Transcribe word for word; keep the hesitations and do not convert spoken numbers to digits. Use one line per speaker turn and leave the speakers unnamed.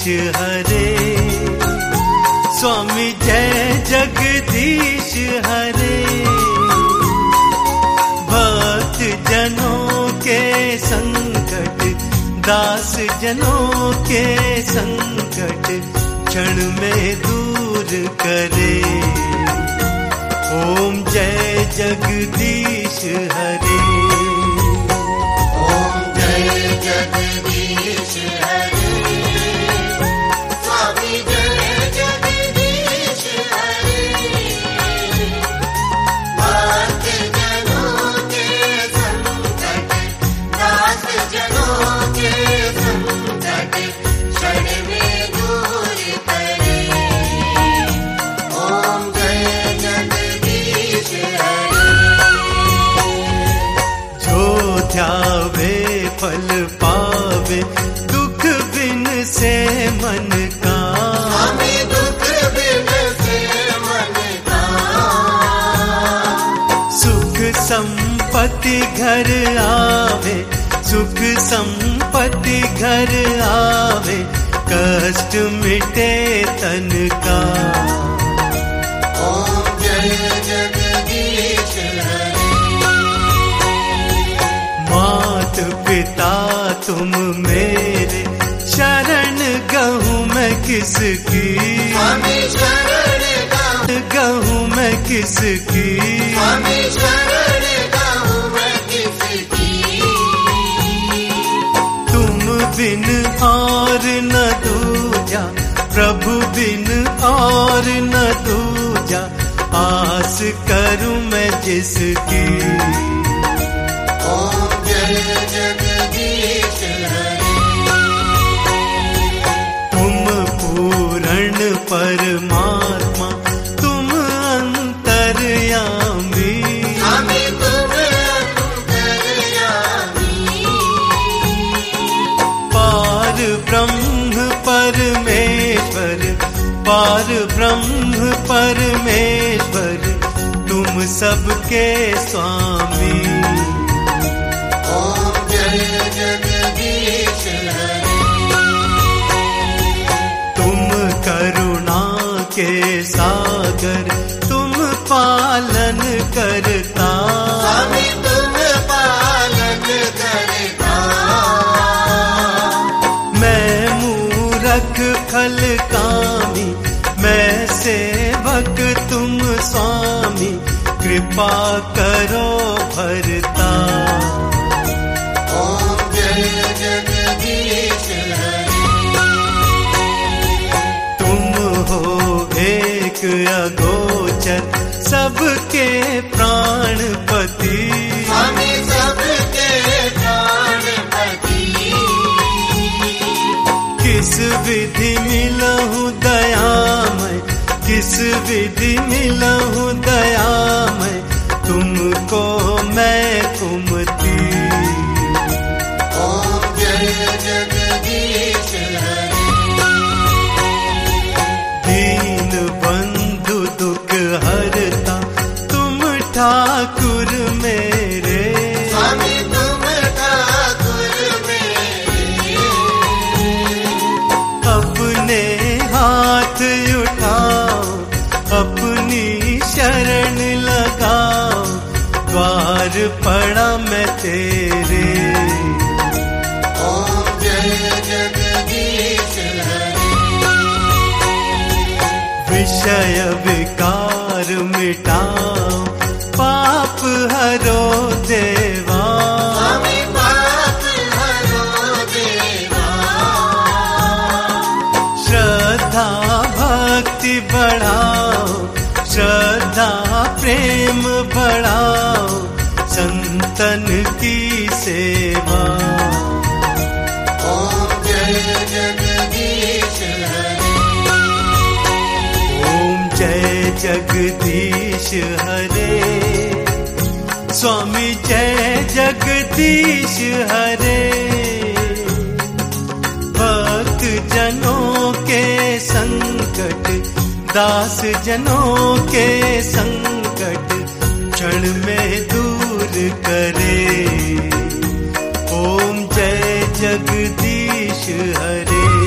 हरे, स्वामी जय जगदीश हरे। भक्त जनों के संकट, दास जनों के संकट क्षण में दूर करे। ओम जय जगदीश हरे,
ओम जय जगदीश हरे, स्वामी जय जगदीश हरे। भक्त जनों के संकट, दास जनों के संकट क्षण में दूर करे। ओम जय जगदीश हरे।
जो ध्यावे फल पावे, दुख बिन से मन का।
स्वामी दुख बिन से मन का।
सुख संपत्ति घर आवे, सुख संपत्ति घर आवे, कष्ट मिटे तन का।
ओम जय जगदीश हरे।
मात पिता तुम मेरे, शरण गहूँ मैं किसकी।
स्वामी शरण गाऊं,
गहूँ मैं किसकी।
स्वामी शरण गाऊं मैं किसकी।
तुम बिन और न दूजा, प्रभु बिन और न दूजा, आस करूं मैं जिसकी।
ओम जय जगदीश हरे।
तुम पूर्ण परमात्मा, तुम अंतर्यामी।
स्वामी तुम अंतर्यामी।
पार ब्रह्म परमेश्वर, पार ब्रह्म परमेश्वर, तुम सबके स्वामी।
ओम जय जगदीश हरे।
तुम करुणा के सागर, तुम पालन करता।
स्वामी तुम पालन करता।
मैं मूरख फल कामी, मैं सेवक तुम स्वामी, कृपा करो भरता।
ओम जय जगदीश हरे।
तुम हो एक अगोचर, सबके प्राणपति।
स्वामी सबके प्राणपति।
किस विधि मिलहु दयामय, किस विधि मिलहु दयामय, तुमको मैं कुमति।
ओम जय जगदीश हरे।
दीन बंधु दुख हरता, तुम ठाकुर मेरे।
स्वामी तुम ठाकुर मेरे।
अपने हाथ उठाओ, अपनी शरण लगाओ, द्वार पड़ा मैं तेरे।
ओम जय जगदीश हरे।
विषय विकार मिटाओ, पाप हरो देवा।
स्वामी पाप हरो देवा।
श्रद्धा भक्ति बढ़ाओ, श्रद्धा प्रेम बढ़ाओ, संतन की सेवा।
ओम जय जगदीश हरे।
ओम जय जगदीश हरे, स्वामी जय जगदीश हरे। भक्त जनों के संकट, दास जनों के संकट क्षण में दूर करे। ओम जय जगदीश हरे।